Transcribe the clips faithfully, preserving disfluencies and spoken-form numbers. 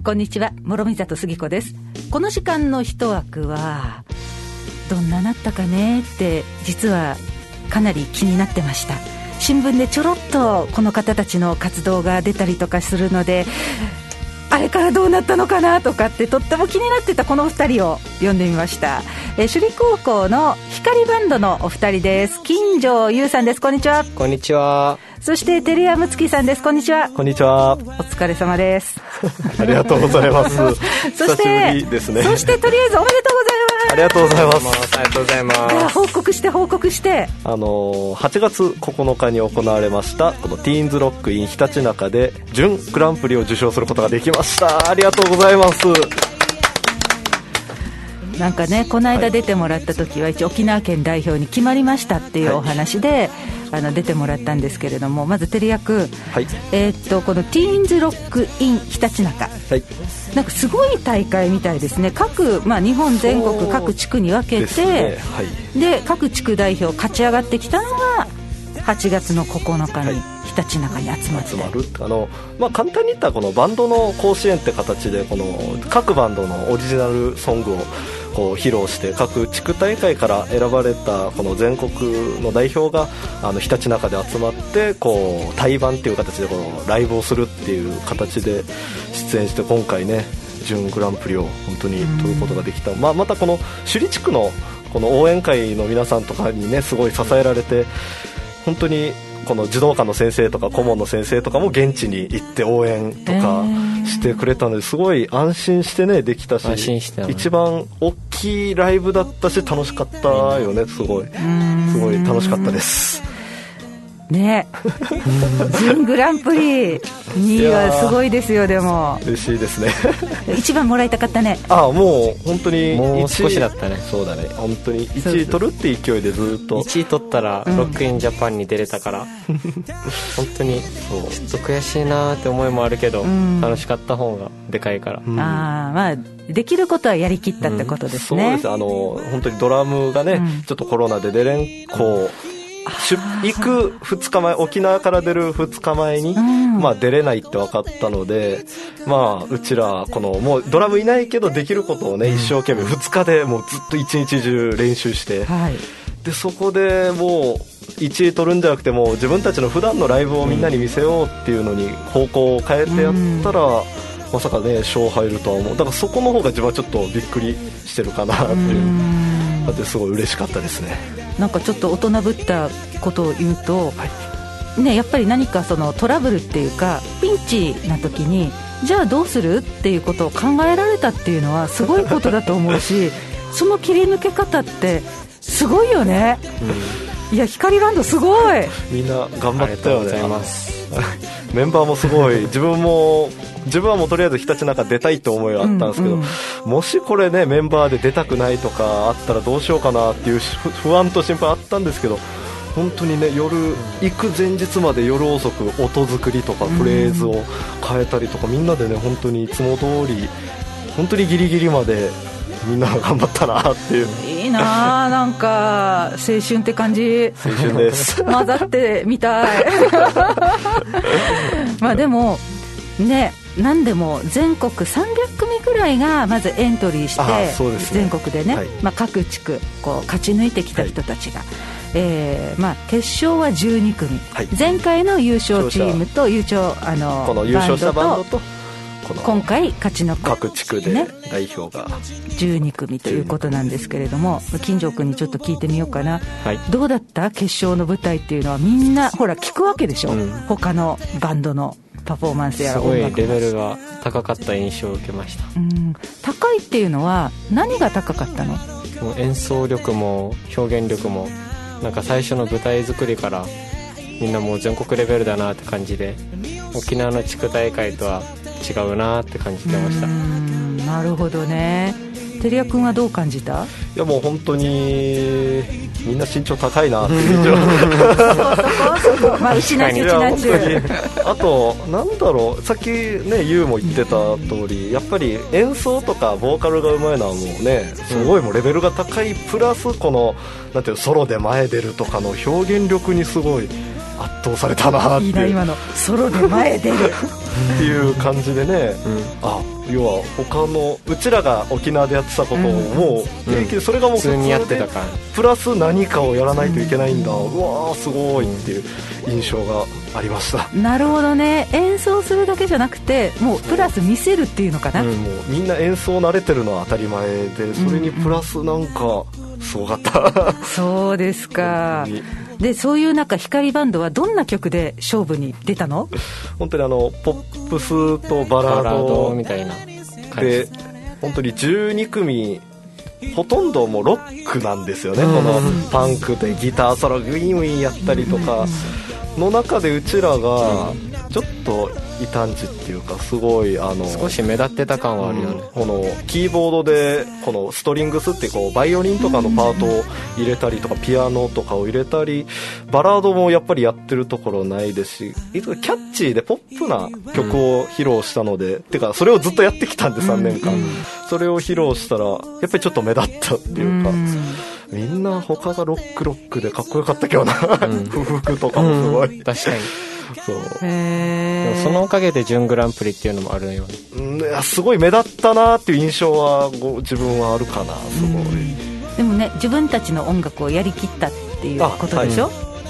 こんにちは、諸見里杉子です。この時間の一枠はどんななったかねって実はかなり気になってました。新聞でちょろっとこの方たちの活動が出たりとかするので、あれからどうなったのかなとかってとっても気になってたこのお二人を呼んでみました。え首里高校の光バンドのお二人です。金城優さんです。こんにちは。 こんにちは。 そして照屋睦月さんです。こんにちは。 こんにちは。 お疲れ様です。 ありがとうございますそして久しぶりですね。 そしてとりあえずおめでとうございます。 ありがとうございます。 ありがとうございます。 報告して報告してあのはちがつここのかに行われましたこのティーンズロック in ひたちなかで準グランプリを受賞することができました。ありがとうございます。 なんかね、この間出てもらった時は一応沖縄県代表に決まりましたっていうお話で、はい、あの出てもらったんですけれども、まず照屋君、はい、えー、っとこのティーンズロック in ひたちなか、はい、なんかすごい大会みたいですね。各、まあ、日本全国各地区に分けて、ね、はい、で各地区代表勝ち上がってきたのがはちがつのここのかにひたちなかに集まって、 集まるあの、まあ、簡単に言ったらこのバンドの甲子園って形でこの各バンドのオリジナルソングをこう披露して各地区大会から選ばれたこの全国の代表があのひたちなかで集まってこう対バンっていう形でこのライブをするっていう形で出演して、今回ね準グランプリを本当に取ることができた。まあ、またこの首里地区のこの応援会の皆さんとかにねすごい支えられて、本当にこの児童館の先生とか顧問の先生とかも現地に行って応援とかしてくれたので、すごい安心してねできたし、 安心して一番大きいライブだったし楽しかったよね。すごいすごい楽しかったですね。準グランプリにいはすごいですよ。でも嬉しいですね。 一番もらいたかったね。 ああ、もう本当にもう少しだったね。 そうだね、本当にいちい取るって勢いでずっといちい取ったらロックインジャパンに出れたから、うん、本当にちょっと悔しいなって思いもあるけど、うん、楽しかった方がでかいから、 うん、ああ、まあできることはやりきったってことですね、 うん、そうです。あの本当にドラムがね、うん、ちょっとコロナで出れんこう行くふつかまえ、沖縄から出るふつかまえに、うん、まあ、出れないって分かったので、まあ、うちらこのもうドラムいないけどできることをね、うん、一生懸命ふつかでもうずっと一日中練習して、はい、でそこでもういちい取るんじゃなくてもう自分たちの普段のライブをみんなに見せようっていうのに方向を変えてやったら、うん、まさかね賞入るとは思う。だからそこの方が自分はちょっとびっくりしてるかなっていう、うん、だってすごい嬉しかったですね。 なんかちょっと大人ぶったことを言うと、はいね、やっぱり何かそのトラブルっていうかピンチな時にじゃあどうするっていうことを考えられたっていうのはすごいことだと思うしその切り抜け方ってすごいよね、うん、いや光バンドすごい、 みんな頑張ったよね。ありがとうございます。メンバーもすごい自分も自分はもうとりあえずひたちなか出たいって思いがあったんですけど、うんうん、もしこれねメンバーで出たくないとかあったらどうしようかなっていう不安と心配あったんですけど、本当にね夜行く前日まで夜遅く音作りとかフレーズを変えたりとか、みんなでね本当にいつも通り本当にギリギリまでみんな頑張ったなっていう。 いいな、なんか青春って感じ。 青春です混ざってみたいまあでもね、何でも全国さんびゃくくみぐらいがまずエントリーして、ね、全国でね、はい、まあ、各地区こう勝ち抜いてきた人たちが、はい、えーまあ、決勝はじゅうにくみ、はい、前回の優勝チームと優勝あのこの優勝したバンドとこの今回勝ち残各地区で代表がじゅうにくみということなんですけれども、金城君にちょっと聞いてみようかな、はい、どうだった決勝の舞台っていうのは。みんなほら聞くわけでしょ、うん、他のバンドのパフォーマンスやら音楽。 すごいレベルが高かった印象を受けました。 うん、高いっていうのは何が高かったの？ もう演奏力も表現力もなんか最初の舞台作りからみんなもう全国レベルだなって感じで、沖縄の地区大会とは違うなって感じてました。 うーん、なるほどね。照屋君はどう感じた？ いやもう本当にみんな身長高いなっていうそうそうそう、まあ、うちなちうちなちあとなんだろう、さっきねユウも言ってた通り、やっぱり演奏とかボーカルがうまいのはもうねすごいもうレベルが高い、プラスこのなんていうソロで前出るとかの表現力にすごい圧倒されたなっていう。 いいな今のソロで前出るっていう感じでね、うん、あ要は他のうちらが沖縄でやってたことをもう平気でそれがもう普通普通にやってでたからプラス何かをやらないといけないんだ、うわーすごいっていう印象がありました。 なるほどね。演奏するだけじゃなくてもうプラス見せるっていうのかな、 うん、もうみんな演奏慣れてるのは当たり前で、それにプラスなんかすごかったそうですか。 本当にでそういう中光バンドはどんな曲で勝負に出たの？ 本当にあのポップスとバラーバラードドみたいな感でじ。 本当にじゅうにくみほとんどもうロックなんですよね、 うんこのパンクでギターソログインウィンやったりとかの中でうちらがちょっと異端児っていうかすごいあの少し目立ってた感はあるよね、 このキーボードでこのストリングスってこうバイオリンとかのパートを入れたりとかピアノとかを入れたりバラードもやっぱりやってるところないですし、キャッチーでポップな曲を披露したので、てかそれをずっとやってきたんでさんねんかん、それを披露したらやっぱりちょっと目立ったっていうか、みんな他がロックロックでかっこよかったけどな、不服とかもすごい、 うん、確かにそうへでもそのおかげで準グランプリっていうのもあるよね。 うん、いやすごい目立ったなっていう印象はご自分はあるかな。すごい、 でもね自分たちの音楽をやりきったっていうことでしょ、 はい、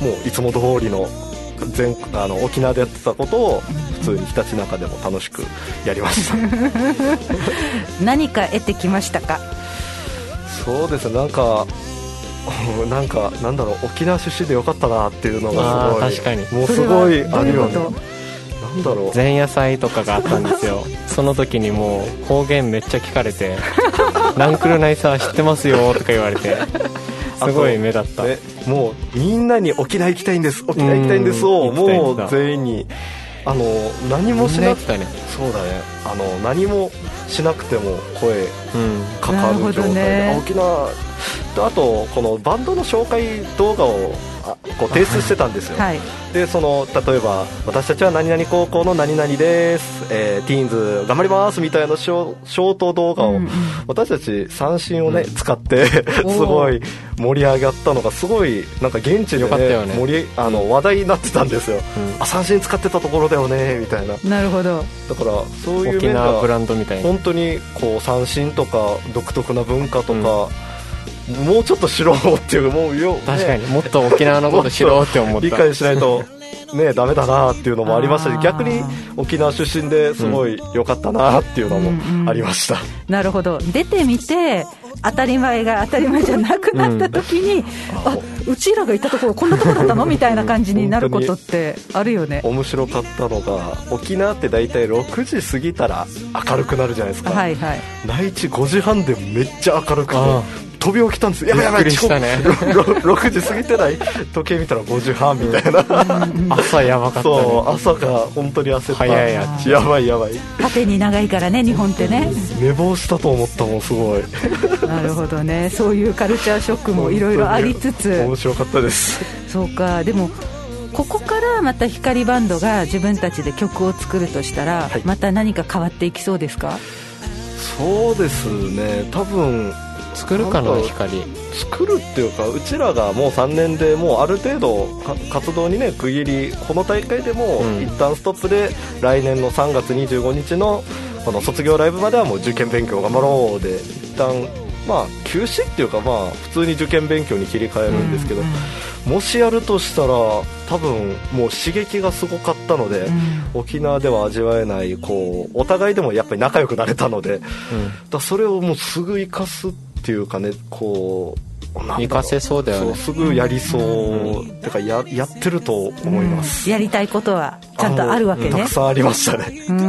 もういつも通りの全あの沖縄でやってたことを普通にひたちなかでも楽しくやりました何か得てきましたか？ そうですね、なんかなんかなんだろう、沖縄出身でよかったなっていうのがすごい、 確かにもうすごいあるよね。 どういうこなんだろう、 前夜祭とかがあったんですよその時にもう方言めっちゃ聞かれてランクルナイサー知ってますよとか言われてすごい目立った、 ね、もうみんなに沖縄行きたいんです、沖縄行きたいんですをもう全員にあの何もしなくて、ね、そうだね、あの何もしなくても声かかる状態で、 ね、 沖縄と、あとこのバンドの紹介動画をあこう提出してたんですよ、 はい、 でその例えば私たちは何々高校の何々です、えー、ティーンズ頑張りますみたいなショ、ショート動画を、うんうん、私たち三振をね、うん、使ってすごい盛り上がったのがすごいなんか現地で、ねね、盛りあの話題になってたんですよ、うん、あ三振使ってたところだよねみたいな。 なるほど。 だからそういう沖縄ブランドみたいな本当にこう三振とか独特な文化とか、うんもうちょっと知ろうっていうもうよ、ね、 確かにもっと沖縄のこと知ろうって思った理解しないとねダメだなっていうのもありましたし、逆に沖縄出身ですごい良かったなっていうのもありました、うんうんうん、 なるほど。出てみて当たり前が当たり前じゃなくなった時に、うん、あうちらがいたところこんなところだったのみたいな感じになることってあるよね。 面白かったのが沖縄って大体ろくじ過ぎたら明るくなるじゃないですか、 はいはい、 内地ごじはんでめっちゃ明るくて飛び起きたんですよ。やばいやばい、 びっくりしたねろくじ過ぎてない時計見たらごじはんみたいな、 うん、朝やばかったね。 そう朝が本当に焦った。 早いやつやばいやばい。 縦に長いからね日本ってね。 寝坊したと思ったもんすごいなるほどね。そういうカルチャーショックもいろいろありつつ面白かったです。 そうか。でもここからまた光バンドが自分たちで曲を作るとしたら、はい、また何か変わっていきそうですか？ そうですね、多分作るかな。光作るっていうかうちらがもうさんねんでもうある程度活動にね区切り、この大会でもう一旦ストップで、うん、来年のさんがつにじゅうごにちのこの卒業ライブまではもう受験勉強頑張ろうで一旦まあ休止っていうかまあ普通に受験勉強に切り替えるんですけど、うんうん、もしやるとしたら多分もう刺激がすごかったので、うん、沖縄では味わえないこうお互いでもやっぱり仲良くなれたので、うん、だそれをもうすぐ生かすっていうかね、こう生かせそうだよね。 そうすぐやりそう、うん、てか や, やってると思います、 うん、やりたいことはちゃんとあるわけね。 たくさんありましたね。 うん、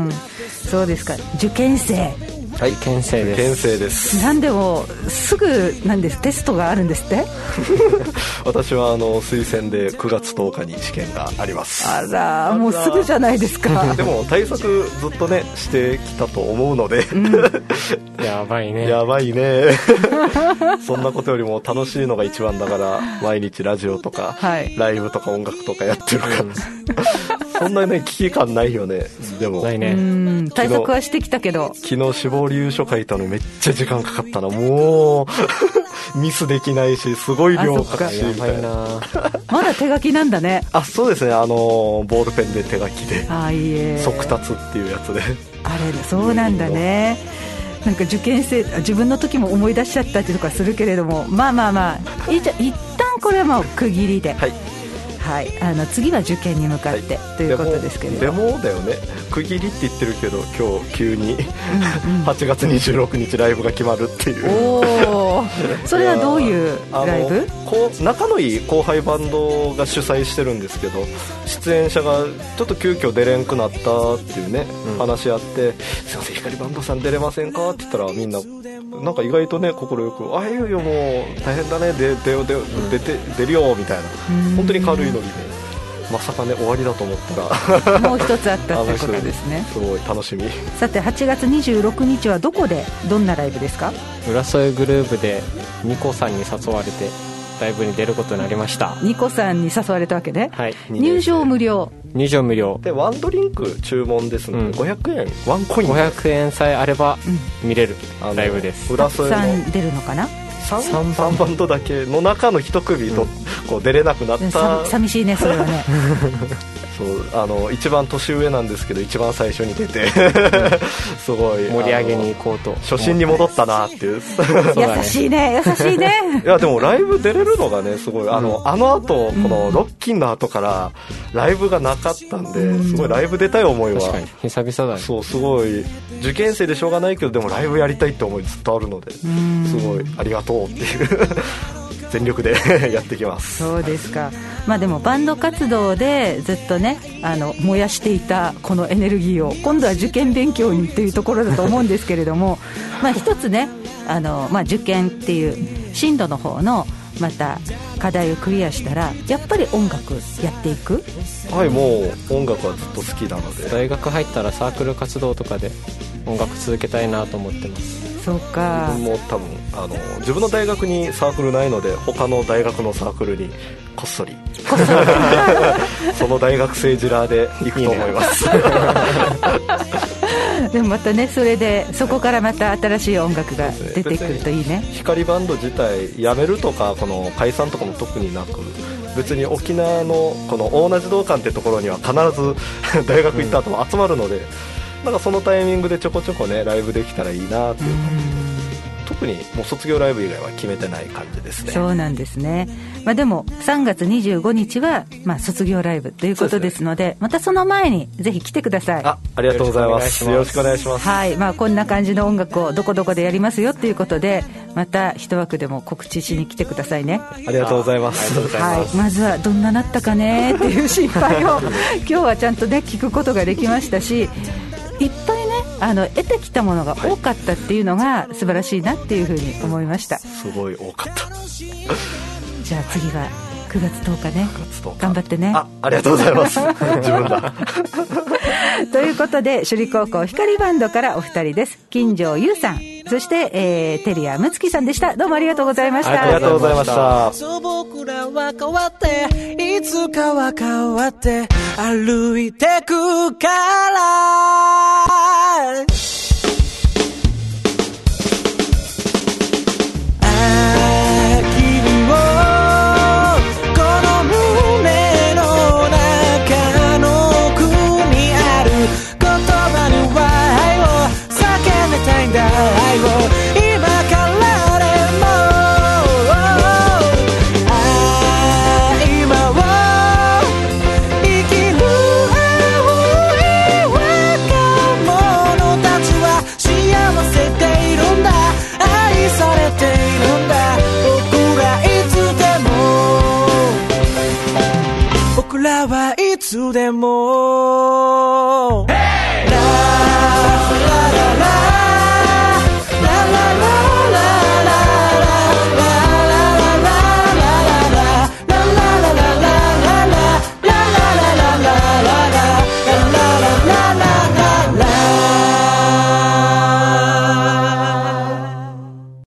そうですか。受験生。 はい、受験生です。受験生です。 なんでもすぐなんですテストがあるんですって私はあの推薦でくがつとおかに試験があります。 あらもうすぐじゃないですかでも対策ずっとねしてきたと思うので、うん、 やばいねやばいねそんなことよりも楽しいのが一番だから毎日ラジオとか、はい、ライブとか音楽とかやってるから、うんそんなね危機感ないよね。でもないね。 うん対策はしてきたけど昨日死亡理由書書いたのめっちゃ時間かかったな。もうミスできないしすごい量書くしみたいな。 まだ手書きなんだね。 あ、そうですね、あのボールペンで手書きであいえ速達っていうやつであれそうなんだね。なんか受験生自分の時も思い出しちゃったりとかするけれども、まあまあまあいいじゃ一旦これはもう区切りで、はいはい、あの次は受験に向かって、はい、ということですけれどでも、でもだよね、区切りって言ってるけど今日急に、うんうん、はちがつにじゅうろくにちライブが決まるっていう。おそれはどういうライブ？ こう仲のいい後輩バンドが主催してるんですけど、出演者がちょっと急遽出れんくなったっていうね、うん、話し合って、すいません光バンドさん出れませんかって言ったら、みんななんか意外とね快く、あいよいよもう大変だね、で出よう出よう出て出るよみたいな、本当に軽いノリで、まさかね終わりだと思ったらもう一つあったってことですね。 すごい楽しみ。 さてはちがつにじゅうろくにちはどこでどんなライブですか？ 浦添グループでニコさんに誘われてライブに出ることになりました。 ニコさんに誘われたわけね。 はい、 入場無料。 入場無料でワンドリンク注文ですので、うん、ごひゃくえんワンコインごひゃくえんさえあれば見れるライブです。 浦添のたくさん出るのかな。 さんバンドだけの中の一組と、うん、こう出れなくなった。 寂しいねそれはねそうあの一番年上なんですけど一番最初に出てすごい盛り上げに行こうと初心に戻ったなっていう優しいね優しいねいやでもライブ出れるのがねすごい、あの、うん、あの後このロッキンの後からライブがなかったんで、うん、すごいライブ出たい思いは確かに久々だね。 そうすごい受験生でしょうがないけどでもライブやりたいって思いずっとあるので、すごいありがとうっていう全力でやってきます。 そうですか。まあでもバンド活動でずっとねあの燃やしていたこのエネルギーを今度は受験勉強にっていうところだと思うんですけれどもまあ一つねあの、まあ、受験っていう進路の方のまた課題をクリアしたらやっぱり音楽やっていく。 はい、もう音楽はずっと好きなので大学入ったらサークル活動とかで音楽続けたいなと思ってます。 そうか。 自分も多分あの自分の大学にサークルないので他の大学のサークルにこっそりその大学生ジラーで行くと思いますいい、 ね、でもまたねそれでそこからまた新しい音楽が出てくるといいね。 光バンド自体辞めるとかこの解散とかも特になく、別に沖縄のこの大名児童館ってところには必ず大学行った後も集まるので、うんなんかそのタイミングでちょこちょこねライブできたらいいなっていう感じで、特にもう卒業ライブ以外は決めてない感じですね。 そうなんですね、まあ、でもさんがつにじゅうごにちは、まあ、卒業ライブということですの で, です、ね、またその前にぜひ来てください。 あ, ありがとうございます。よろしくお願いします。 はい、まあ、こんな感じの音楽をどこどこでやりますよということでまた一枠でも告知しに来てくださいね。 ありがとうございます。 はい、まずはどんななったかねっていう心配を今日はちゃんとね聞くことができましたし、いっぱいねあの得てきたものが多かったっていうのが素晴らしいなっていうふうに思いました。 すごい多かったじゃあ次はくがつとおかね、頑張ってね。 あ, ありがとうございます自分だということで首里高校光バンドからお二人です。金城優さんそして、えー、テリアムツキさんでした。どうもありがとうございました。 ありがとうございました。 そう僕らは変わっていつかは変わって歩いてくからいつでも